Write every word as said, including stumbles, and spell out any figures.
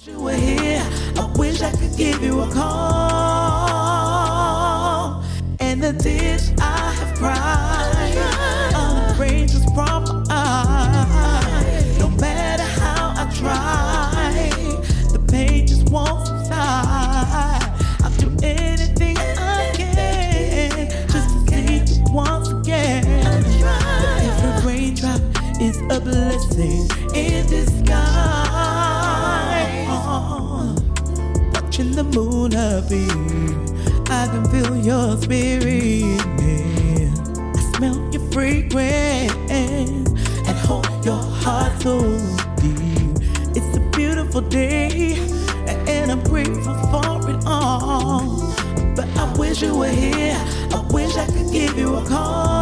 You were here. I wish I could give you a call. And the tears I have cried, all the rain just from my eyes. No matter how I try, the pain just won't subside. I'll do anything I can just to see you once again. But every raindrop is a blessing in disguise. Watching the moon appear, I can feel your spirit. I smell your fragrance and hold your heart so deep. It's a beautiful day, and I'm grateful for it all. But I wish you were here. I wish I could give you a call.